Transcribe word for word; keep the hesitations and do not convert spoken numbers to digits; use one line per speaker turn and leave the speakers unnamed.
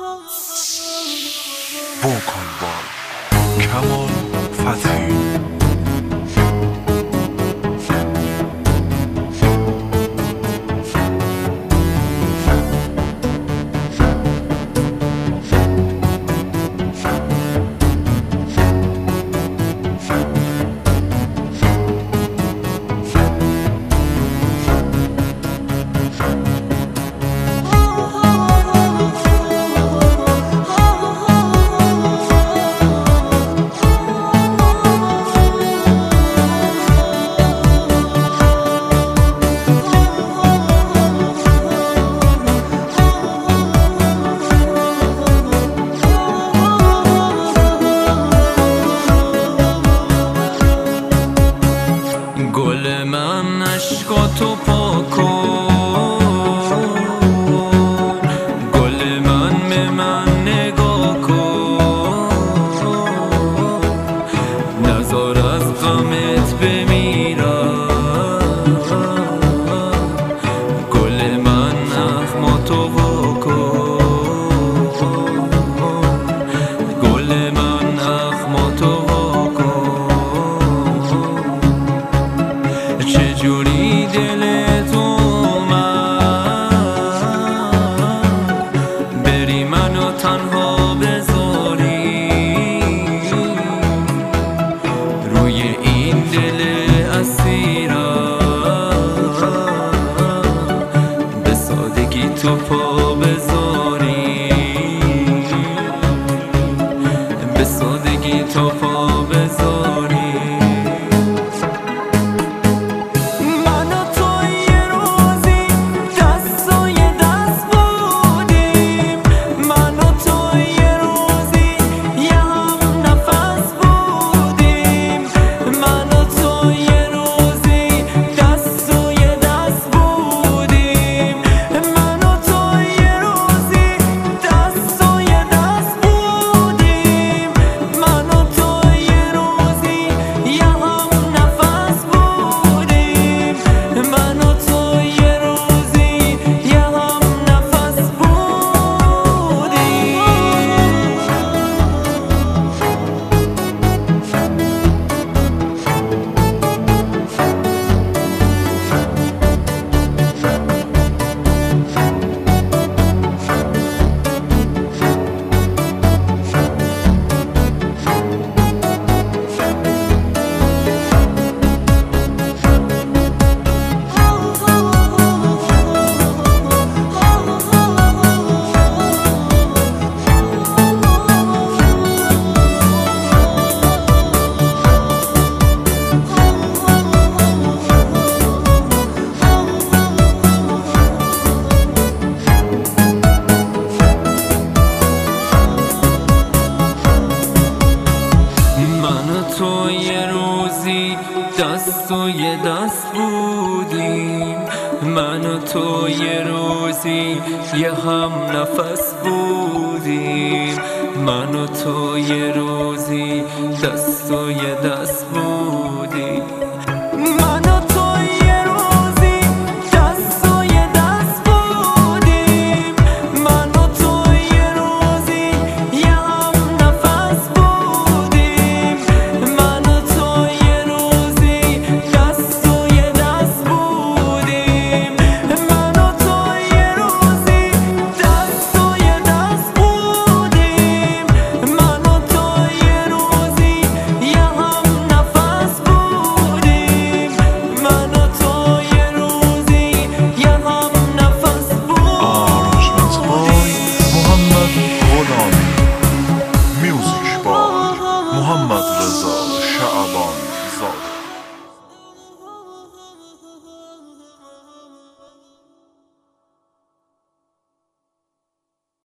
Vocal by Kamal Fathy.
گل من عشقاتو پاک کن، گل من به من نگاه کن، نذار از غمت بمیرم. گل من اخماتو وا کن، گل من اخماتو وا کن. چجوری دلت اومد بری منو تنها بذاری روی این دل اسیرم، به سادگی تو پا بذاری، به سادگی تو پا بذاری. تو یه روزی دست و یه دست بودیم، من و تو یه روزی یه هم نفس بودیم، من و تو یه روزی دست و یه دست بودیم.